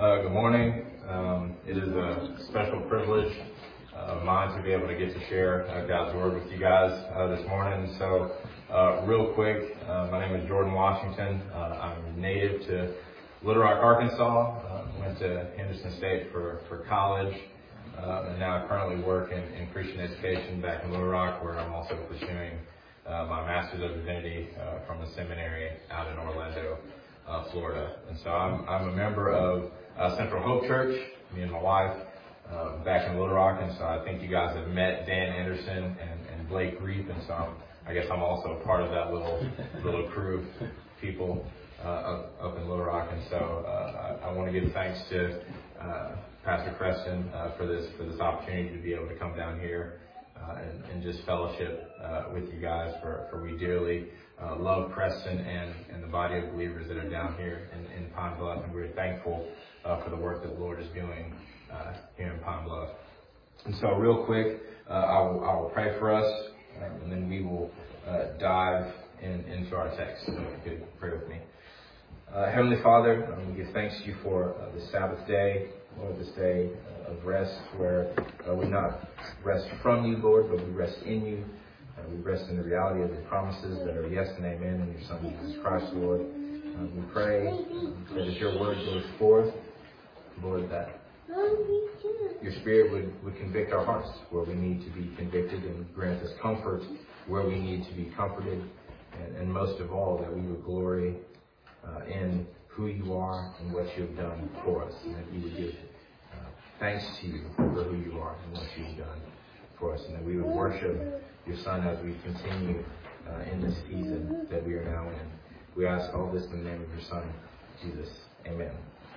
Good morning. It is a special privilege of mine to be able to get to share God's Word with you guys this morning. So, real quick, my name is Jordan Washington. I'm native to Little Rock, Arkansas. Went to Henderson State for college, and now I currently work in Christian education back in Little Rock, where I'm also pursuing my Master's of Divinity from the seminary out in Orlando, Florida. And so I'm a member of Central Hope Church, me and my wife, back in Little Rock. And so I think you guys have met Dan Anderson and Blake Reef. And so I guess I'm also a part of that little crew of people up in Little Rock. And so I want to give thanks to Pastor Preston for this opportunity to be able to come down here and just fellowship with you guys, for we dearly love Preston and the body of believers that are down here in Pine Bluff, and we're thankful for the work that the Lord is doing here in Pine Bluff. And so real quick, I will pray for us, and then we will dive into our text. So if you could pray with me. Heavenly Father, we give thanks to you for this Sabbath day, Lord, this day of rest, where we not rest from you, Lord, but we rest in you. We rest in the reality of the promises that are yes and amen in your Son, Jesus Christ, Lord. We pray that as your word goes forth, Lord, that your Spirit would convict our hearts where we need to be convicted, and grant us comfort where we need to be comforted, and most of all, that we would glory in who you are and what you have done for us, and that we would give thanks to you for who you are and what you've done for us, and that we would worship your Son as we continue in this season that we are now in. We ask all this in the name of your Son, Jesus. Amen.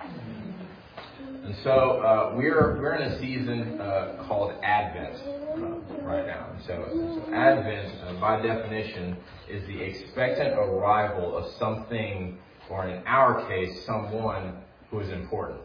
And so we're in a season called Advent right now. And so Advent, by definition, is the expectant arrival of something, or in our case, someone who is important.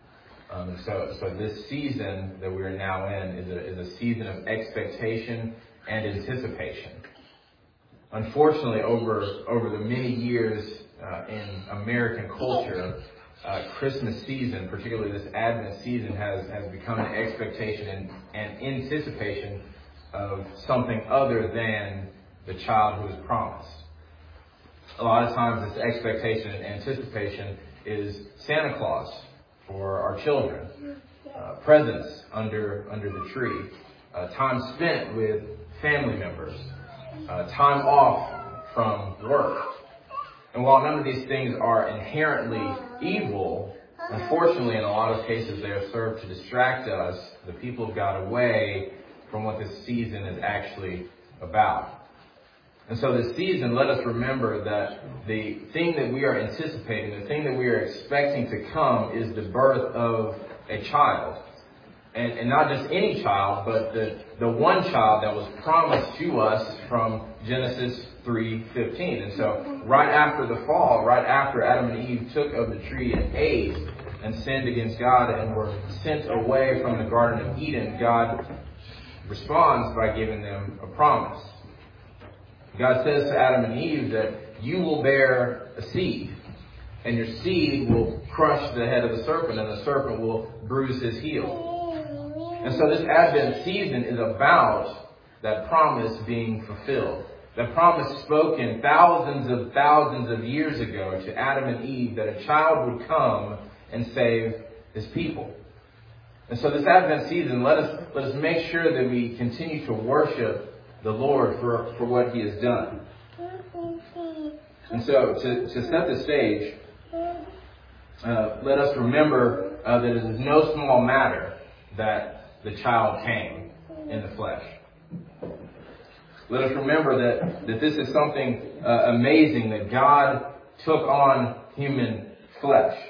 So this season that we're now in is a season of expectation and anticipation. Unfortunately, over the many years in American culture, Christmas season, particularly this Advent season, has become an expectation and anticipation of something other than the child who is promised. A lot of times this expectation and anticipation is Santa Claus for our children, presents under the tree, time spent with family members, time off from work. And while none of these things are inherently evil, unfortunately in a lot of cases they have served to distract us, the people of God, away from what this season is actually about. And so this season, let us remember that the thing that we are anticipating, the thing that we are expecting to come, is the birth of a child. And not just any child, but the one child that was promised to us from Genesis 3:15. And so right after the fall, right after Adam and Eve took of the tree and ate and sinned against God and were sent away from the Garden of Eden, God responds by giving them a promise. God says to Adam and Eve that you will bear a seed, and your seed will crush the head of the serpent, and the serpent will bruise his heel. And so this Advent season is about that promise being fulfilled. That promise spoken thousands of years ago to Adam and Eve, that a child would come and save his people. And so this Advent season, let us make sure that we continue to worship the Lord for what he has done. And so to set the stage, let us remember that it is no small matter that the child came in the flesh. Let us remember that this is something amazing, that God took on human flesh.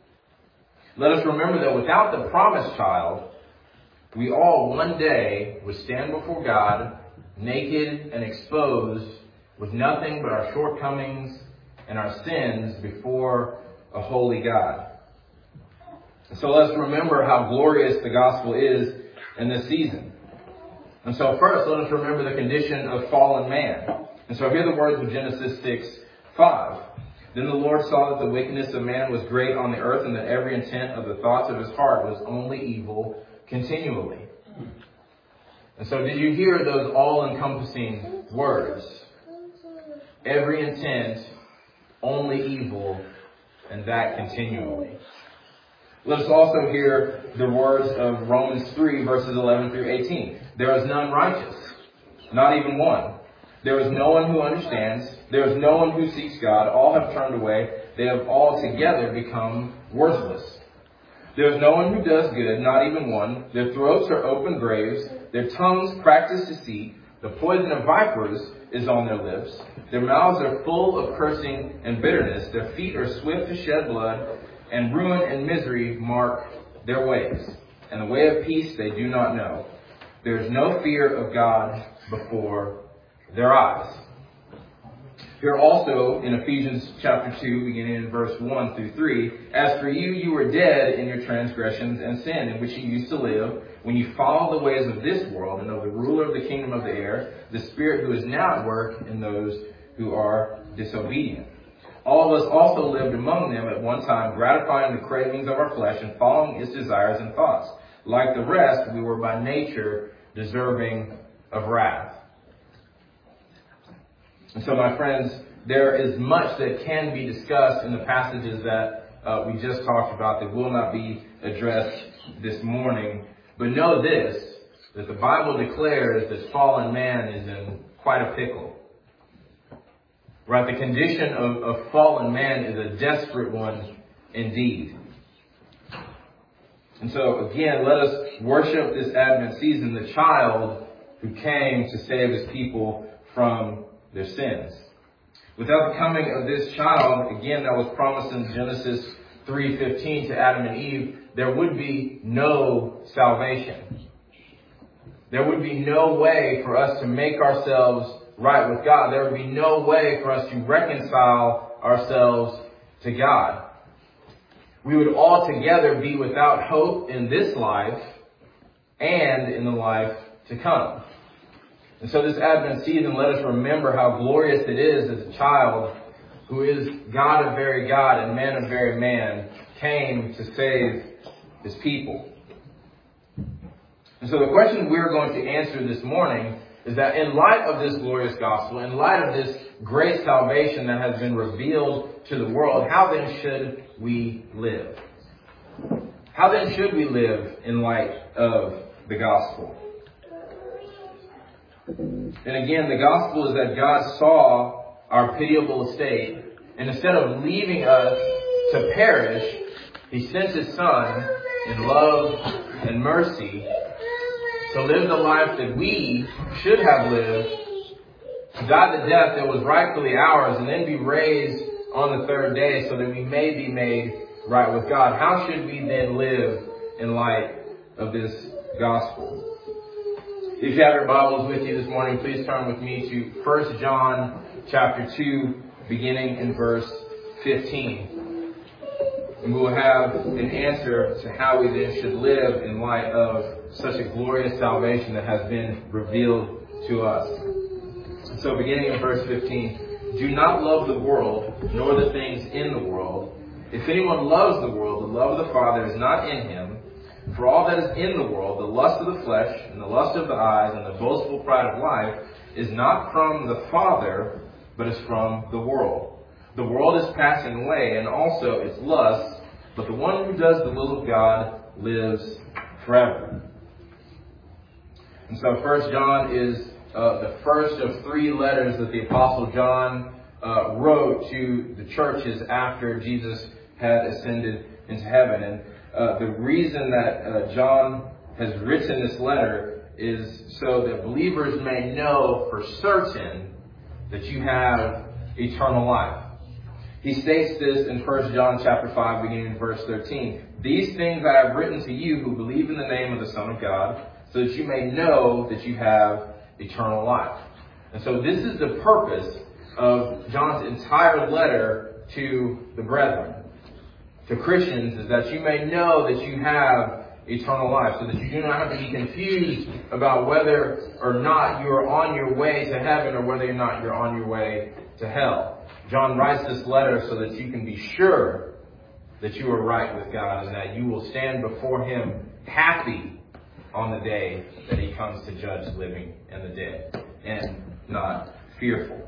Let us remember that without the promised child, we all one day would stand before God, naked and exposed, with nothing but our shortcomings and our sins before a holy God. And so let's remember how glorious the gospel is in this season. And so first, let us remember the condition of fallen man. And so hear the words of Genesis 6:5. Then the Lord saw that the wickedness of man was great on the earth, and that every intent of the thoughts of his heart was only evil continually. And so did you hear those all-encompassing words? Every intent, only evil, and that continually. Let us also hear the words of Romans 3, verses 11 through 18. There is none righteous, not even one. There is no one who understands. There is no one who seeks God. All have turned away. They have all together become worthless. There is no one who does good, not even one. Their throats are open graves. Their tongues practice deceit. The poison of vipers is on their lips. Their mouths are full of cursing and bitterness. Their feet are swift to shed blood, and ruin and misery mark their ways. And the way of peace they do not know. There is no fear of God before their eyes. Here also in Ephesians chapter 2, beginning in verse 1 through 3, as for you, you were dead in your transgressions and sin in which you used to live, when you followed the ways of this world and of the ruler of the kingdom of the air, the spirit who is now at work in those who are disobedient. All of us also lived among them at one time, gratifying the cravings of our flesh and following its desires and thoughts. Like the rest, we were by nature deserving of wrath. And so, my friends, there is much that can be discussed in the passages that we just talked about that will not be addressed this morning. But know this, that the Bible declares that fallen man is in quite a pickle. Right? The condition of fallen man is a desperate one indeed. And so, again, let us worship this Advent season, the child who came to save his people from their sins. Without the coming of this child, again, that was promised in Genesis 3:15 to Adam and Eve, there would be no salvation. There would be no way for us to make ourselves right with God. There would be no way for us to reconcile ourselves to God. We would altogether be without hope in this life and in the life to come. And so this Advent season, let us remember how glorious it is as a child who is God of very God and man of very man came to save his people. And so the question we're going to answer this morning is that in light of this glorious gospel, in light of this great salvation that has been revealed to the world, how then should we live? How then should we live in light of the gospel? And again, the gospel is that God saw our pitiable estate, and instead of leaving us to perish, He sent His Son in love and mercy to live the life that we should have lived, to die the death that was rightfully ours, and then be raised on the third day so that we may be made right with God. How should we then live in light of this gospel? If you have your Bibles with you this morning, please turn with me to 1 John chapter 2, beginning in verse 15. And we will have an answer to how we then should live in light of such a glorious salvation that has been revealed to us. So beginning in verse 15, do not love the world, nor the things in the world. If anyone loves the world, the love of the Father is not in him. For all that is in the world, the lust of the flesh, and the lust of the eyes, and the boastful pride of life, is not from the Father, but is from the world. The world is passing away, and also its lusts, but the one who does the will of God lives forever. And so 1 John is the first of three letters that the Apostle John wrote to the churches after Jesus had ascended into heaven. And the reason that John has written this letter is so that believers may know for certain that you have eternal life. He states this in 1 John chapter 5, beginning in verse 13. These things I have written to you who believe in the name of the Son of God, so that you may know that you have eternal life. And so this is the purpose of John's entire letter to the brethren, to Christians, is that you may know that you have eternal life, so that you do not have to be confused about whether or not you are on your way to heaven or whether or not you're on your way to hell. John writes this letter so that you can be sure that you are right with God and that you will stand before Him happy on the day that He comes to judge the living and the dead, and not fearful.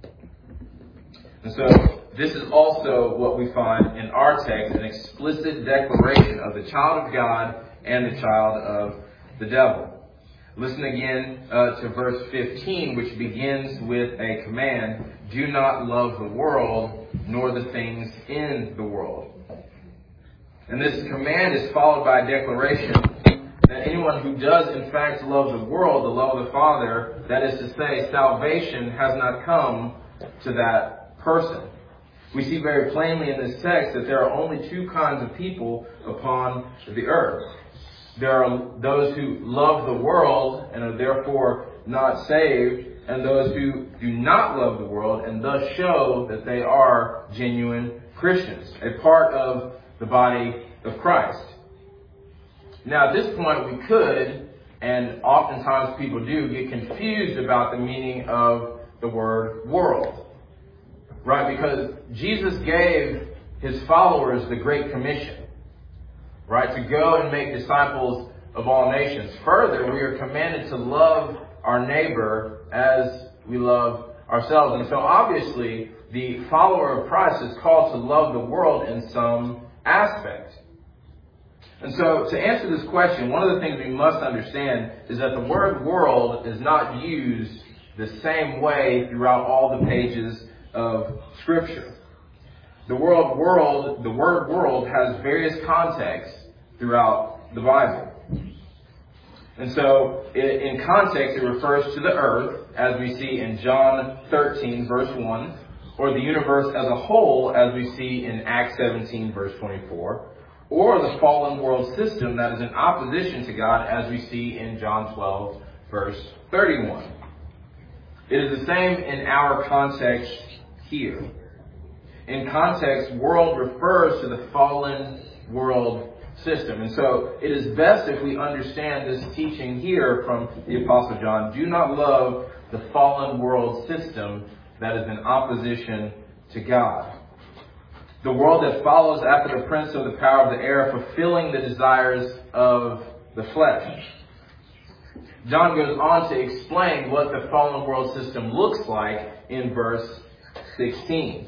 And so this is also what we find in our text, an explicit declaration of the child of God and the child of the devil. Listen again to verse 15, which begins with a command: do not love the world, nor the things in the world. And this command is followed by a declaration that anyone who does in fact love the world, the love of the Father, that is to say, salvation has not come to that person. We see very plainly in this text that there are only two kinds of people upon the earth. There are those who love the world and are therefore not saved, and those who do not love the world and thus show that they are genuine Christians, a part of the body of Christ. Now, at this point, we could, and oftentimes people do, get confused about the meaning of the word world. Right? Because Jesus gave His followers the Great Commission. Right? To go and make disciples of all nations. Further, we are commanded to love our neighbor as we love ourselves. And so obviously, the follower of Christ is called to love the world in some aspect. And so, to answer this question, one of the things we must understand is that the word world is not used the same way throughout all the pages of Scripture. The word world has various contexts throughout the Bible. And so, in context, it refers to the earth, as we see in John 13, verse 1, or the universe as a whole, as we see in Acts 17, verse 24, or the fallen world system that is in opposition to God, as we see in John 12, verse 31. It is the same in our context here. In context, world refers to the fallen world system. And so it is best if we understand this teaching here from the Apostle John. Do not love the fallen world system that is in opposition to God. The world that follows after the prince of the power of the air, fulfilling the desires of the flesh. John goes on to explain what the fallen world system looks like in verse 16.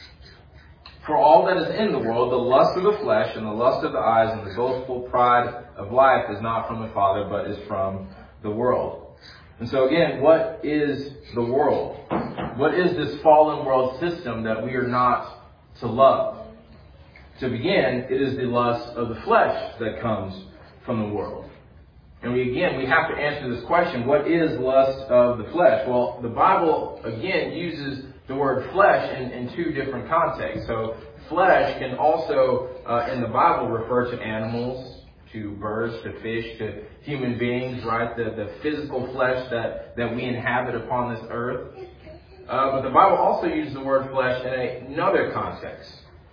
For all that is in the world, the lust of the flesh and the lust of the eyes and the boastful pride of life is not from the Father, but is from the world. And so again, what is the world? What is this fallen world system that we are not to love? To begin, it is the lust of the flesh that comes from the world. And we have to answer this question, what is lust of the flesh? Well, the Bible, again, uses the word flesh in two different contexts. So flesh can also, in the Bible, refer to animals, to birds, to fish, to human beings, right? The physical flesh that we inhabit upon this earth. But the Bible also uses the word flesh in another context.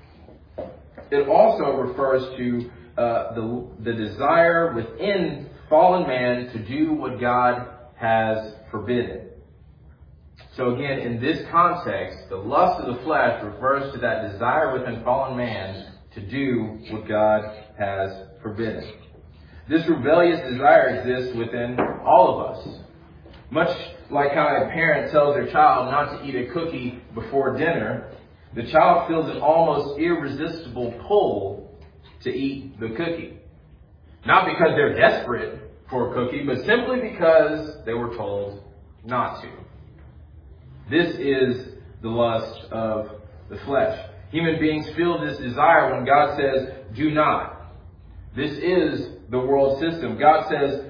It also refers to the desire within fallen man to do what God has forbidden. So again, in this context, the lust of the flesh refers to that desire within fallen man to do what God has forbidden. This rebellious desire exists within all of us. Much like how a parent tells their child not to eat a cookie before dinner, the child feels an almost irresistible pull to eat the cookie. Not because they're desperate for a cookie, but simply because they were told not to. This is the lust of the flesh. Human beings feel this desire when God says, do not. This is the world system. God says,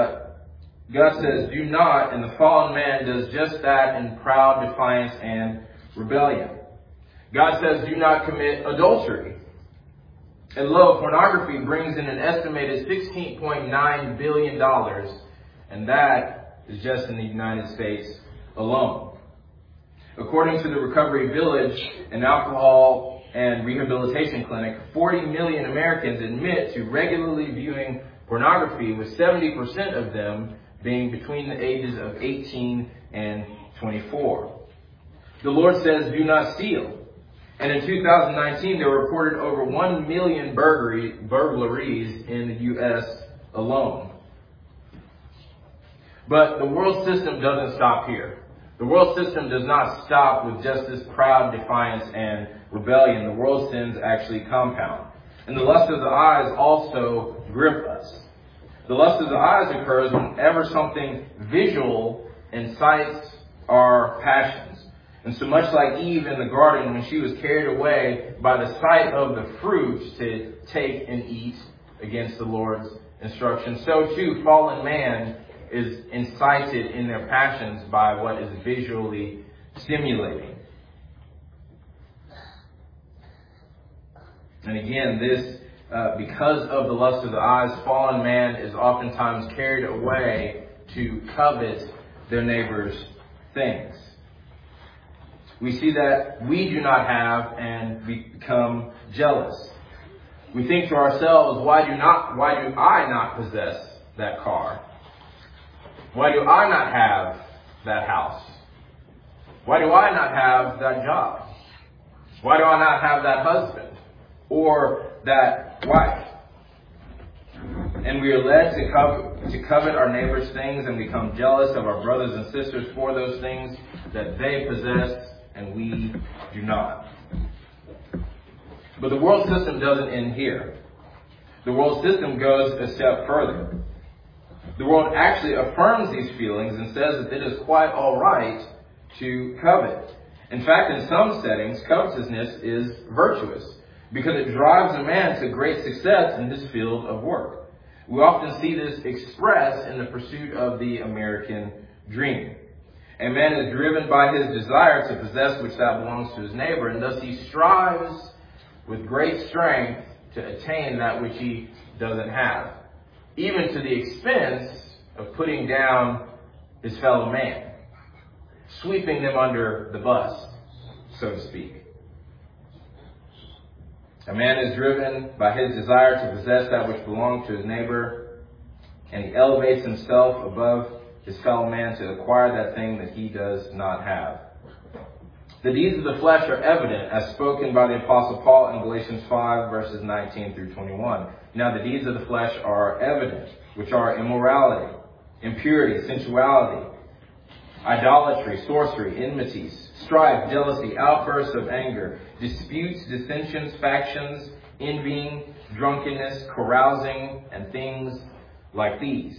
do not, and the fallen man does just that in proud defiance and rebellion. God says, do not commit adultery. And lo, pornography brings in an estimated $16.9 billion, and that is just in the United States alone. According to the Recovery Village, an alcohol and rehabilitation clinic, 40 million Americans admit to regularly viewing pornography, with 70% of them being between the ages of 18 and 24. The Lord says, do not steal. And in 2019, there were reported over 1 million burglaries in the U.S. alone. But the world system doesn't stop here. The world system does not stop with just this proud defiance and rebellion. The world sins actually compound. And the lust of the eyes also grip us. The lust of the eyes occurs whenever something visual incites our passions. And so much like Eve in the garden, when she was carried away by the sight of the fruit to take and eat against the Lord's instructions, so too fallen man is incited in their passions by what is visually stimulating. And again, this, because of the lust of the eyes, fallen man is oftentimes carried away to covet their neighbor's things. We see that we do not have and become jealous. We think to ourselves, why do I not possess that car? Why do I not have that house? Why do I not have that job? Why do I not have that husband or that wife? And we are led to covet our neighbor's things and become jealous of our brothers and sisters for those things that they possess and we do not. But the world system doesn't end here. The world system goes a step further. The world actually affirms these feelings and says that it is quite all right to covet. In fact, in some settings, covetousness is virtuous because it drives a man to great success in his field of work. We often see this expressed in the pursuit of the American dream. A man is driven by his desire to possess which that belongs to his neighbor, and thus he strives with great strength to attain that which he doesn't have, even to the expense of putting down his fellow man, sweeping them under the bus, so to speak. A man is driven by his desire to possess that which belongs to his neighbor, and he elevates himself above his fellow man to acquire that thing that he does not have. The deeds of the flesh are evident, as spoken by the Apostle Paul in Galatians 5, verses 19 through 21. Now the deeds of the flesh are evident, which are immorality, impurity, sensuality, idolatry, sorcery, enmities, strife, jealousy, outbursts of anger, disputes, dissensions, factions, envying, drunkenness, carousing, and things like these.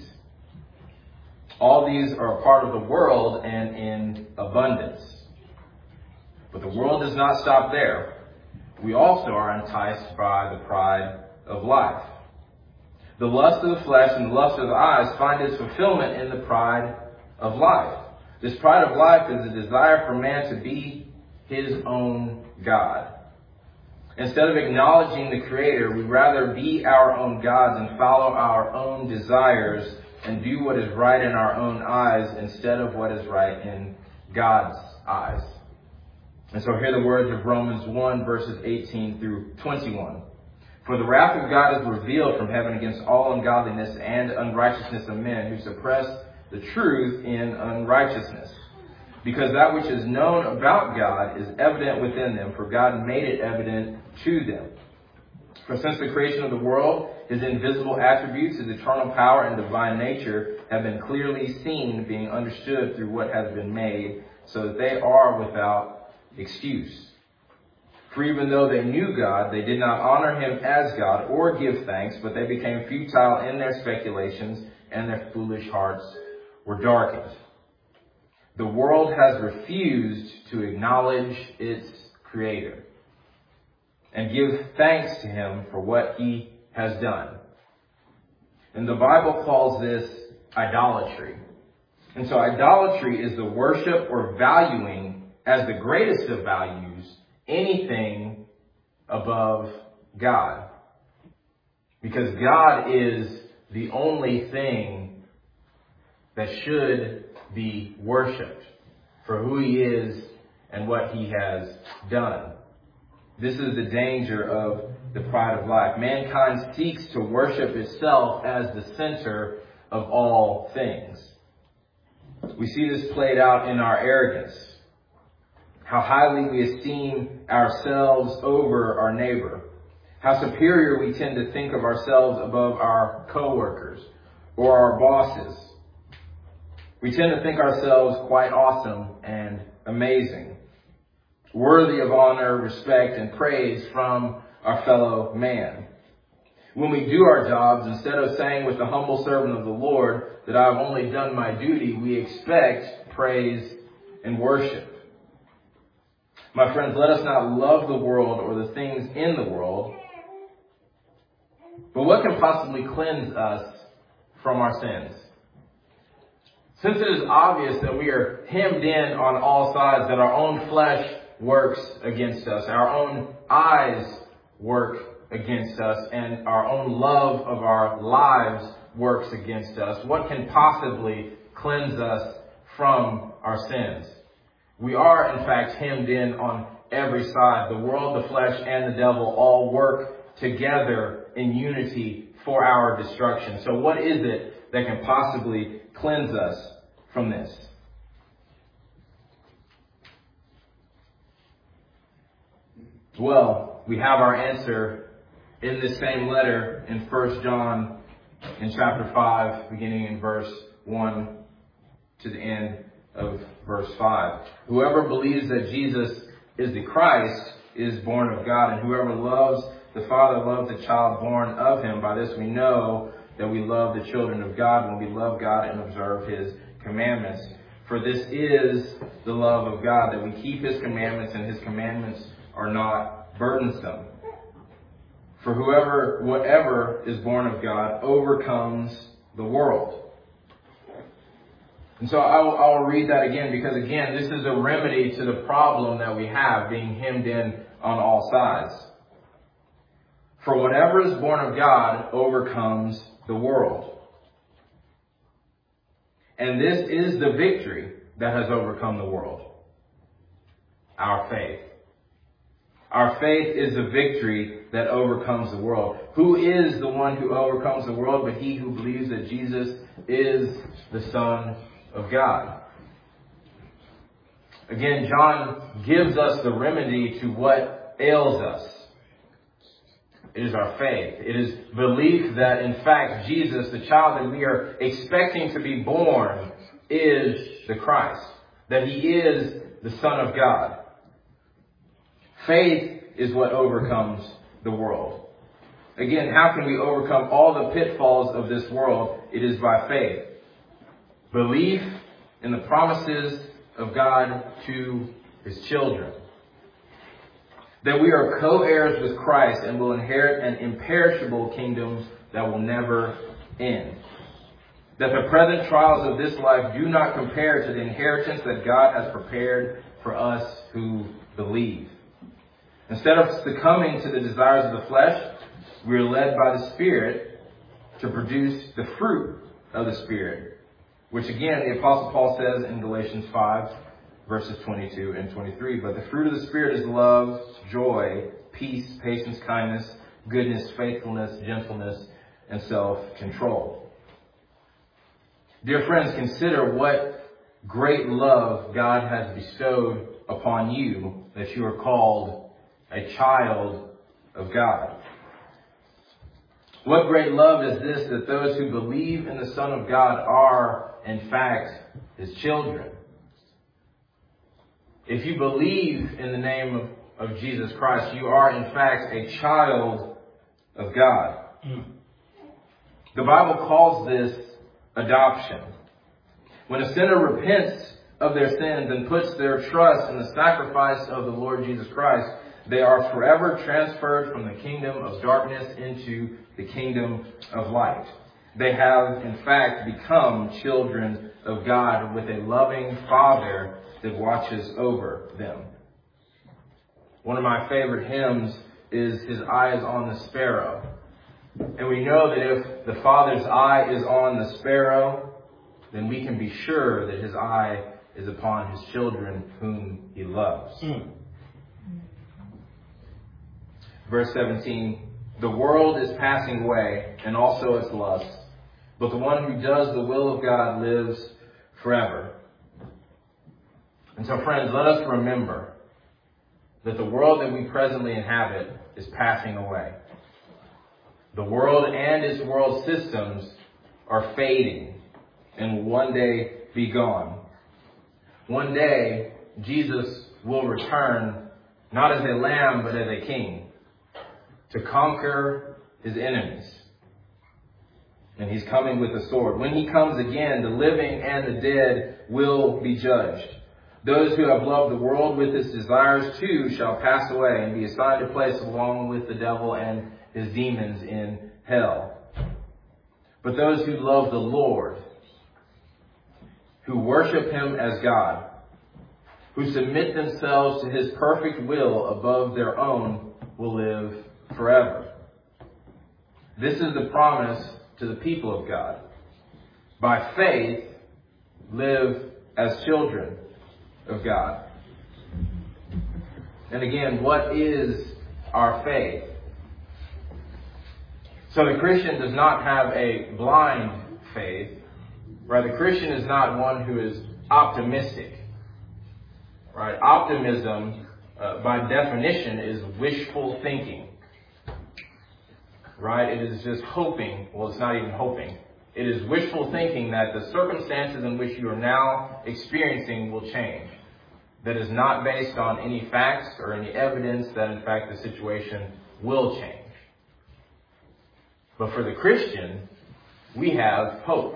All these are a part of the world and in abundance. But the world does not stop there. We also are enticed by the pride of life. The lust of the flesh and the lust of the eyes find its fulfillment in the pride of life. This pride of life is a desire for man to be his own God. Instead of acknowledging the Creator, we rather be our own gods and follow our own desires and do what is right in our own eyes instead of what is right in God's eyes. And so hear the words of Romans 1, verses 18 through 21. For the wrath of God is revealed from heaven against all ungodliness and unrighteousness of men who suppress the truth in unrighteousness. Because that which is known about God is evident within them, for God made it evident to them. For since the creation of the world, his invisible attributes, his eternal power and divine nature have been clearly seen, being understood through what has been made, so that they are without excuse. For even though they knew God, they did not honor him as God or give thanks, but they became futile in their speculations, and their foolish hearts were darkened. The world has refused to acknowledge its Creator and give thanks to him for what he has done. And the Bible calls this idolatry. And so idolatry is the worship or valuing as the greatest of values anything above God. Because God is the only thing that should be worshipped for who he is and what he has done. This is the danger of the pride of life. Mankind seeks to worship itself as the center of all things. We see this played out in our arrogance. how highly we esteem ourselves over our neighbor, how superior we tend to think of ourselves above our coworkers or our bosses. We tend to think ourselves quite awesome and amazing, worthy of honor, respect, and praise from our fellow man. When we do our jobs, instead of saying with the humble servant of the Lord that I've only done my duty, we expect praise and worship. My friends, let us not love the world or the things in the world. But what can possibly cleanse us from our sins? Since it is obvious that we are hemmed in on all sides, that our own flesh works against us, our own eyes work against us, and our own love of our lives works against us, what can possibly cleanse us from our sins? We are, in fact, hemmed in on every side. The world, the flesh, and the devil all work together in unity for our destruction. So what is it that can possibly cleanse us from this? Well, we have our answer in this same letter in 1 John in chapter 5, beginning in verse 1 to the end of verse 5. Whoever believes that Jesus is the Christ is born of God, and whoever loves the Father loves the child born of him. By this we know that we love the children of God when we love God and observe his commandments. For this is the love of God, that we keep his commandments, and his commandments are not burdensome. For whatever is born of God overcomes the world. And so I'll read that again, because again, this is a remedy to the problem that we have, being hemmed in on all sides. For whatever is born of God overcomes the world. And this is the victory that has overcome the world. Our faith. Our faith is the victory that overcomes the world. Who is the one who overcomes the world but he who believes that Jesus is the Son of God? Again, John gives us the remedy to what ails us. It is our faith. It is belief that, in fact, Jesus, the child that we are expecting to be born, is the Christ. That he is the Son of God. Faith is what overcomes the world. Again, how can we overcome all the pitfalls of this world? It is by faith. Belief in the promises of God to his children. That we are co-heirs with Christ and will inherit an imperishable kingdom that will never end. That the present trials of this life do not compare to the inheritance that God has prepared for us who believe. Instead of succumbing to the desires of the flesh, we are led by the Spirit to produce the fruit of the Spirit. Which again, the Apostle Paul says in Galatians 5, verses 22 and 23. But the fruit of the Spirit is love, joy, peace, patience, kindness, goodness, faithfulness, gentleness, and self-control. Dear friends, consider what great love God has bestowed upon you, that you are called a child of God. What great love is this, that those who believe in the Son of God are, in fact, his children. If you believe in the name of Jesus Christ, you are, in fact, a child of God. The Bible calls this adoption. When a sinner repents of their sins and puts their trust in the sacrifice of the Lord Jesus Christ, they are forever transferred from the kingdom of darkness into the kingdom of light. They have, in fact, become children of God with a loving Father that watches over them. One of my favorite hymns is His Eye is on the Sparrow. And we know that if the Father's eye is on the sparrow, then we can be sure that His eye is upon His children whom He loves. Verse 17, the world is passing away, and also its lusts, but the one who does the will of God lives forever. And so, friends, let us remember that the world that we presently inhabit is passing away. The world and its world systems are fading and will one day be gone. One day, Jesus will return not as a lamb, but as a king to conquer his enemies. And he's coming with a sword. When he comes again, the living and the dead will be judged. Those who have loved the world with its desires too shall pass away and be assigned a place along with the devil and his demons in hell. But those who love the Lord, who worship him as God, who submit themselves to his perfect will above their own, will live forever. This is the promise to the people of God. By faith, live as children of God. And again, what is our faith? So the Christian does not have a blind faith. Right? The Christian is not one who is optimistic. Right? Optimism, by definition, is wishful thinking. Right? It is just hoping. Well, it's not even hoping. It is wishful thinking that the circumstances in which you are now experiencing will change. That is not based on any facts or any evidence that, in fact, the situation will change. But for the Christian, we have hope,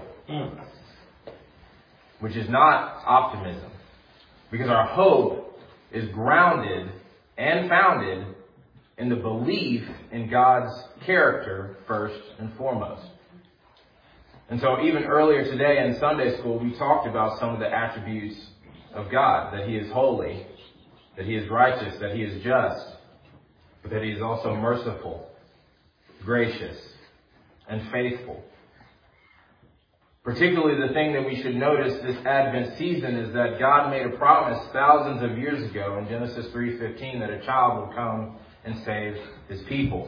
which is not optimism. Because our hope is grounded and founded in the belief in God's character first and foremost. And so even earlier today in Sunday school, we talked about some of the attributes of God. That he is holy, that he is righteous, that he is just, but that he is also merciful, gracious, and faithful. Particularly the thing that we should notice this Advent season is that God made a promise thousands of years ago in Genesis 3:15 that a child would come and save his people.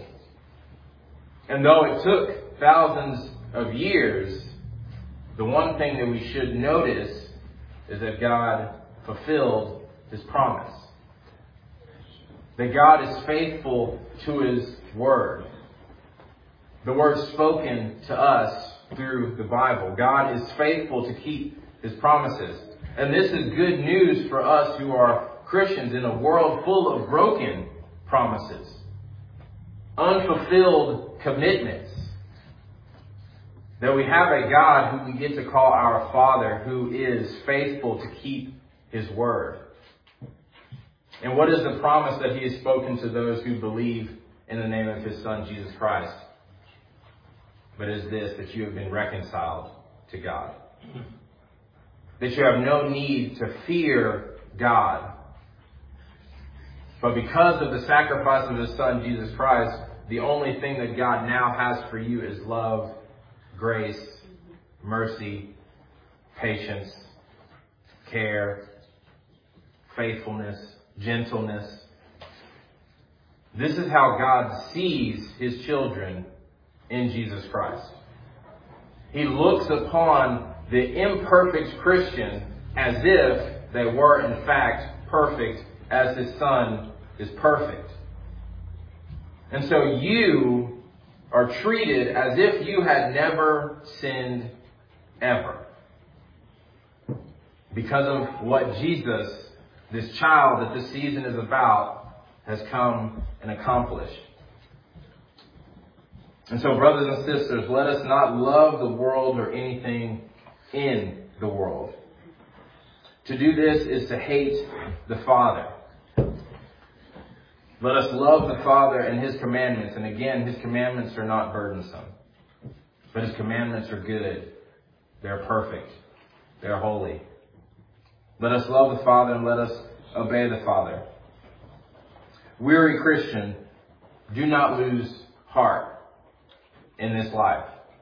And though it took thousands of years, the one thing that we should notice is that God fulfilled his promise. That God is faithful to his word. The word spoken to us through the Bible. God is faithful to keep his promises. And this is good news for us who are Christians in a world full of broken promises, unfulfilled commitments. That we have a God who we get to call our Father, who is faithful to keep his word. And what is the promise that he has spoken to those who believe in the name of his Son, Jesus Christ? But is this, that you have been reconciled to God. That you have no need to fear God. But because of the sacrifice of his Son, Jesus Christ, the only thing that God now has for you is love, grace, mercy, patience, care, faithfulness, gentleness. This is how God sees his children in Jesus Christ. He looks upon the imperfect Christian as if they were in fact perfect as his Son is perfect. And so you are treated as if you had never sinned ever. Because of what Jesus, this child that this season is about, has come and accomplished. And so, brothers and sisters, let us not love the world or anything in the world. To do this is to hate the Father. Let us love the Father and his commandments. And again, his commandments are not burdensome. But his commandments are good. They're perfect. They're holy. Let us love the Father and let us obey the Father. Weary Christian, do not lose heart in this life.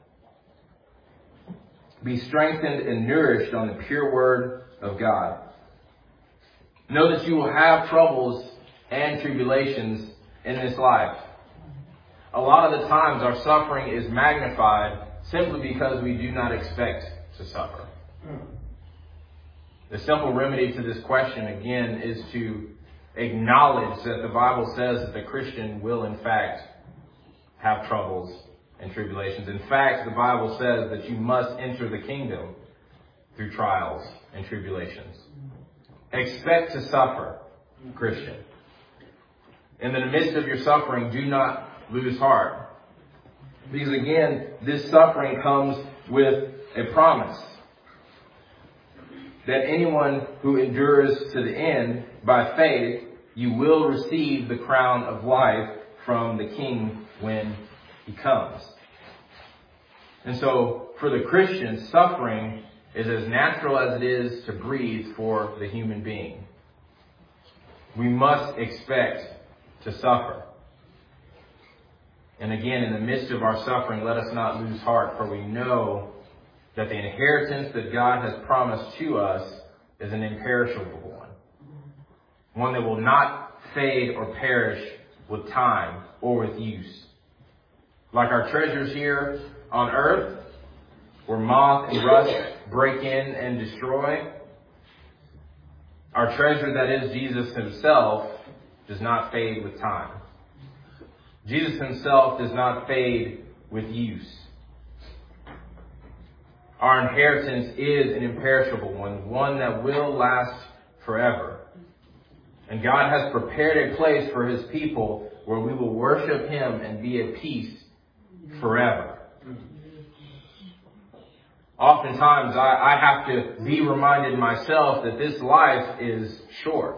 Be strengthened and nourished on the pure word of God. Know that you will have troubles and tribulations in this life. A lot of the times our suffering is magnified simply because we do not expect to suffer. The simple remedy to this question, again, is to acknowledge that the Bible says that the Christian will in fact have troubles and tribulations. In fact, the Bible says that you must enter the kingdom through trials and tribulations. Expect to suffer, Christian. In the midst of your suffering, do not lose heart. Because again, this suffering comes with a promise that anyone who endures to the end by faith, you will receive the crown of life from the King when He comes. And so, for the Christian, suffering is as natural as it is to breathe for the human being. We must expect to suffer. And again, in the midst of our suffering, let us not lose heart, for we know that the inheritance that God has promised to us is an imperishable one. One that will not fade or perish with time or with use. Like our treasures here on earth, where moth and rust break in and destroy, our treasure that is Jesus Himself does not fade with time. Jesus Himself does not fade with use. Our inheritance is an imperishable one that will last forever. And God has prepared a place for His people where we will worship Him and be at peace forever. Oftentimes, I have to be reminded myself that this life is short.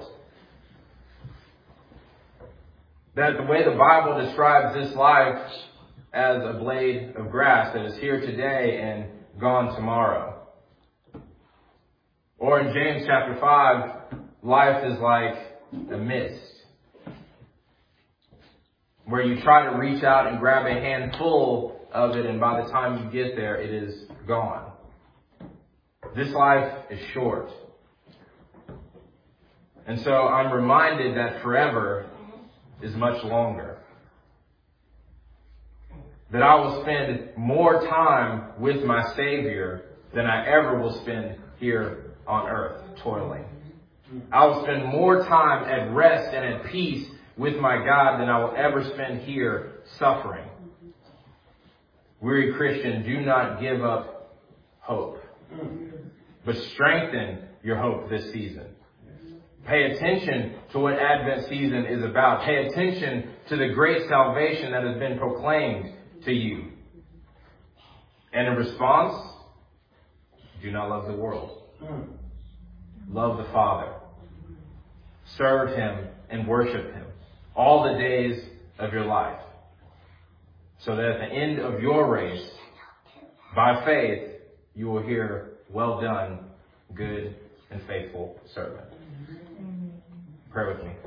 That the way the Bible describes this life as a blade of grass that is here today and gone tomorrow. Or in James chapter 5, life is like a mist, where you try to reach out and grab a handful of it, and by the time you get there, it is gone. This life is short. And so I'm reminded that forever is much longer. That I will spend more time with my Savior than I ever will spend here on earth toiling. I will spend more time at rest and at peace with my God than I will ever spend here suffering. Weary Christian, do not give up hope, but strengthen your hope this season. Pay attention to what Advent season is about. Pay attention to the great salvation that has been proclaimed to you. And in response, do not love the world. Love the Father. Serve Him and worship Him all the days of your life. So that at the end of your race, by faith, you will hear, "Well done, good and faithful servant." Pray with me.